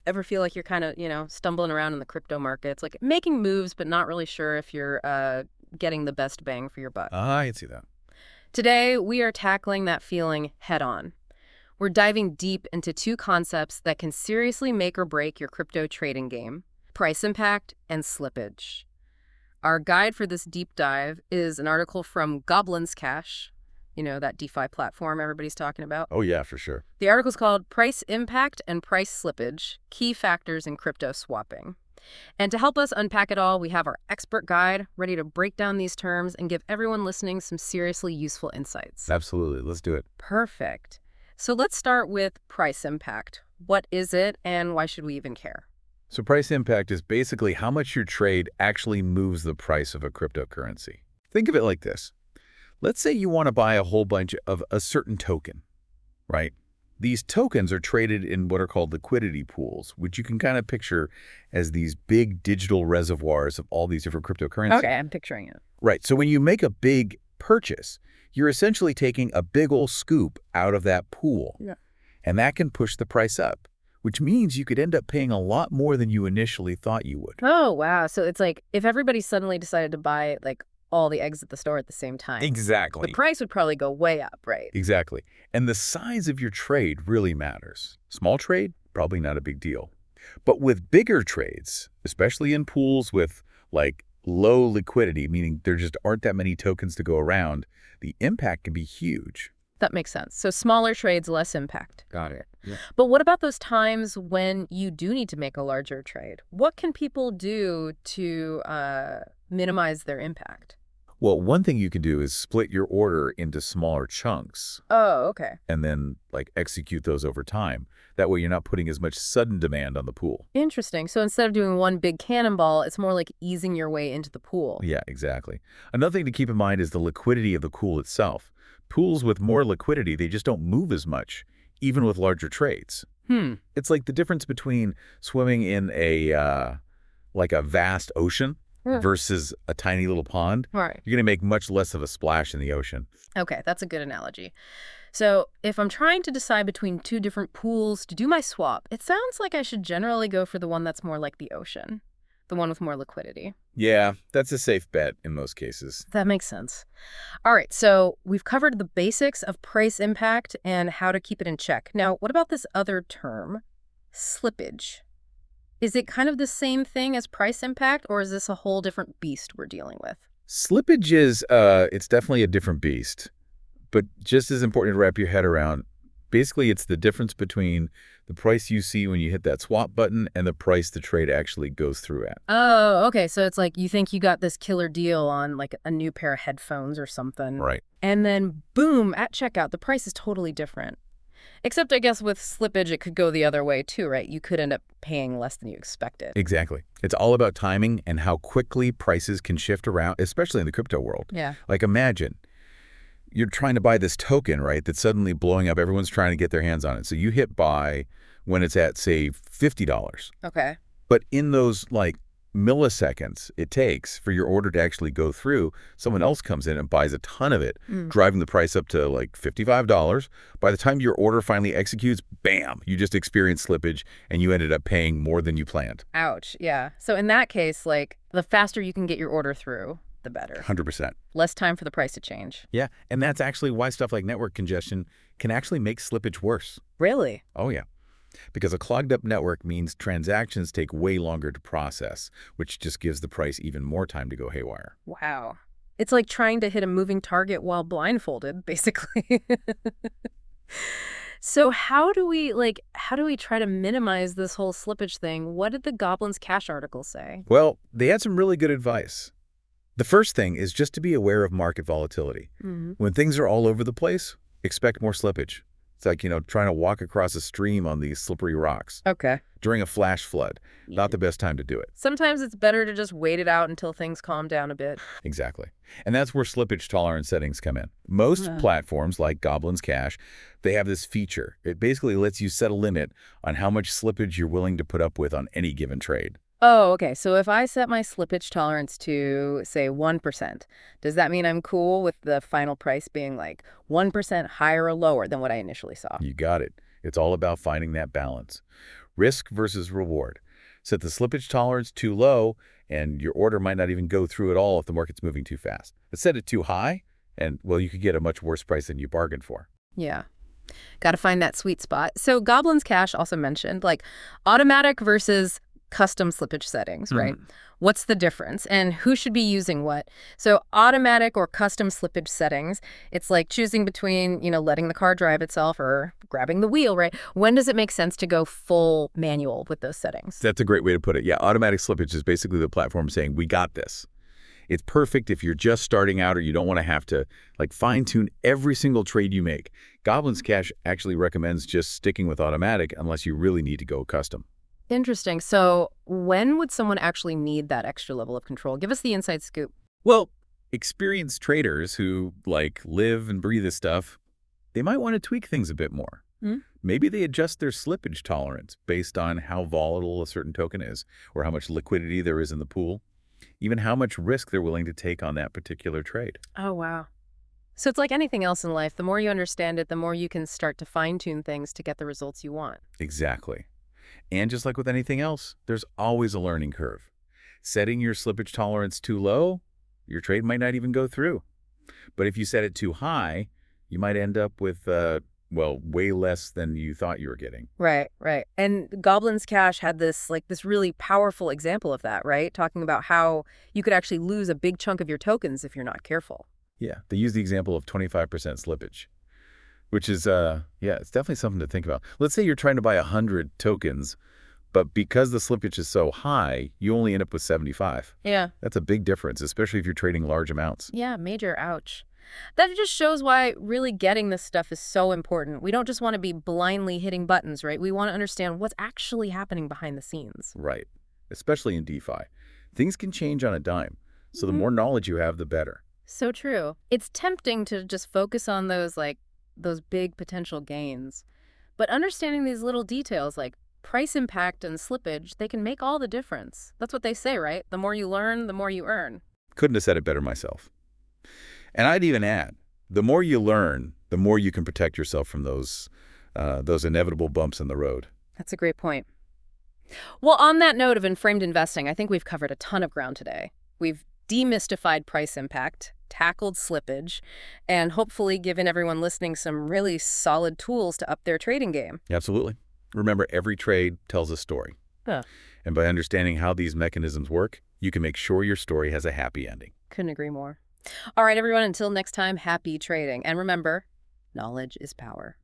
Ever feel like you're kind of, stumbling around in the crypto markets, like making moves, but not really sure if you're getting the best bang for your buck? I can see that. Today, we are tackling that feeling head on. We're diving deep into two concepts that can seriously make or break your crypto trading game: price impact and slippage. Our guide for this deep dive is an article from Goblins Cash, that DeFi platform everybody's talking about. Oh, yeah, for sure. The article's called Price Impact and Price Slippage: Key Factors in Crypto Swapping. And to help us unpack it all, we have our expert guide ready to break down these terms and give everyone listening some seriously useful insights. Absolutely. Let's do it. Perfect. So let's start with price impact. What is it and why should we even care? So price impact is basically how much your trade actually moves the price of a cryptocurrency. Think of it like this. Let's say you want to buy a whole bunch of a certain token, right? These tokens are traded in what are called liquidity pools, which you can kind of picture as these big digital reservoirs of all these different cryptocurrencies. Okay, I'm picturing it. Right. So when you make a big purchase, you're essentially taking a big old scoop out of that pool. Yeah. And that can push the price up, which means you could end up paying a lot more than you initially thought you would. Oh, wow. So it's like if everybody suddenly decided to buy like all the eggs at the store at the same time, the Exactly. price would probably go way up, right? Exactly. And the size of your trade really matters. Small trade, probably not a big deal. But with bigger trades, especially in pools with like low liquidity, meaning there just aren't that many tokens to go around, the impact can be huge. That makes sense. So smaller trades, less impact. Got it. Yeah. But what about those times when you do need to make a larger trade? What can people do to minimize their impact? Well, one thing you can do is split your order into smaller chunks Oh, okay. and then like execute those over time. That way you're not putting as much sudden demand on the pool. Interesting. So instead of doing one big cannonball, it's more like easing your way into the pool. Yeah, exactly. Another thing to keep in mind is the liquidity of the pool itself. Pools with more liquidity, they just don't move as much, even with larger trades. Hmm. It's like the difference between swimming in like a vast ocean Yeah. versus a tiny little pond. Right. You're going to make much less of a splash in the ocean. Okay, that's a good analogy. So if I'm trying to decide between two different pools to do my swap, it sounds like I should generally go for the one that's more like the ocean, the one with more liquidity. Yeah, that's a safe bet in most cases. That makes sense. All right, so we've covered the basics of price impact and how to keep it in check. Now, what about this other term, slippage? Is it kind of the same thing as price impact, or is this a whole different beast we're dealing with? Slippage is, it's definitely a different beast, but just as important to wrap your head around. Basically, it's the difference between the price you see when you hit that swap button and the price the trade actually goes through at. Oh, okay. So it's like you think you got this killer deal on like a new pair of headphones or something. Right. And then boom, at checkout, the price is totally different. Except I guess with slippage, it could go the other way too, right? You could end up paying less than you expected. Exactly. It's all about timing and how quickly prices can shift around, especially in the crypto world. Yeah. Like imagine you're trying to buy this token, right, that's suddenly blowing up. Everyone's trying to get their hands on it. So you hit buy when it's at, say, $50. Okay. But in those like milliseconds it takes for your order to actually go through, someone else comes in and buys a ton of it, driving the price up to like $55. By the time your order finally executes, bam, you just experienced slippage and you ended up paying more than you planned. Ouch. Yeah. So in that case, like the faster you can get your order through, the better. 100%. Less time for the price to change. Yeah, and that's actually why stuff like network congestion can actually make slippage worse. Really? Oh, yeah. Because a clogged up network means transactions take way longer to process, which just gives the price even more time to go haywire. Wow. It's like trying to hit a moving target while blindfolded, basically. So how do we try to minimize this whole slippage thing? What did the Goblins Cash article say? Well, they had some really good advice. The first thing is just to be aware of market volatility. Hmm. When things are all over the place, expect more slippage. It's like, trying to walk across a stream on these slippery rocks. Okay. During a flash flood, not the best time to do it. Sometimes it's better to just wait it out until things calm down a bit. Exactly. And that's where slippage tolerance settings come in. Most platforms like Goblins Cash, they have this feature. It basically lets you set a limit on how much slippage you're willing to put up with on any given trade. Oh, okay. So if I set my slippage tolerance to, say, 1%, does that mean I'm cool with the final price being like 1% higher or lower than what I initially saw? You got it. It's all about finding that balance. Risk versus reward. Set the slippage tolerance too low, and your order might not even go through at all if the market's moving too fast. But set it too high, and, well, you could get a much worse price than you bargained for. Yeah. Got to find that sweet spot. So Goblin's Cash also mentioned, like, automatic versus custom slippage settings, right? What's the difference and who should be using what? So automatic or custom slippage settings, it's like choosing between, letting the car drive itself or grabbing the wheel, right? When does it make sense to go full manual with those settings? That's a great way to put it. Yeah, automatic slippage is basically the platform saying, we got this. It's perfect if you're just starting out or you don't want to have to fine-tune every single trade you make. Goblin's Cash actually recommends just sticking with automatic unless you really need to go custom. Interesting. So when would someone actually need that extra level of control? Give us the inside scoop. Well, experienced traders who live and breathe this stuff, they might want to tweak things a bit more. Maybe they adjust their slippage tolerance based on how volatile a certain token is or how much liquidity there is in the pool, even how much risk they're willing to take on that particular trade. Oh, wow. So it's like anything else in life. The more you understand it, the more you can start to fine-tune things to get the results you want. Exactly. And just like with anything else, there's always a learning curve. Setting your slippage tolerance too low, your trade might not even go through. But if you set it too high, you might end up with, way less than you thought you were getting. Right, right. And Goblin's Cash had this really powerful example of that, right? Talking about how you could actually lose a big chunk of your tokens if you're not careful. Yeah, they use the example of 25% slippage, which is, it's definitely something to think about. Let's say you're trying to buy 100 tokens, but because the slippage is so high, you only end up with 75. Yeah. That's a big difference, especially if you're trading large amounts. Yeah, major ouch. That just shows why really getting this stuff is so important. We don't just want to be blindly hitting buttons, right? We want to understand what's actually happening behind the scenes. Right, especially in DeFi. Things can change on a dime, so the more knowledge you have, the better. So true. It's tempting to just focus on those big potential gains. But understanding these little details like price impact and slippage, they can make all the difference. That's what they say, right? The more you learn, the more you earn. Couldn't have said it better myself. And I'd even add, the more you learn, the more you can protect yourself from those inevitable bumps in the road. That's a great point. Well, on that note of inframed investing, I think we've covered a ton of ground today. We've demystified price impact, tackled slippage, and hopefully given everyone listening some really solid tools to up their trading game. Absolutely. Remember, every trade tells a story. Huh. And by understanding how these mechanisms work, you can make sure your story has a happy ending. Couldn't agree more. All right, everyone, until next time, happy trading. And remember, knowledge is power.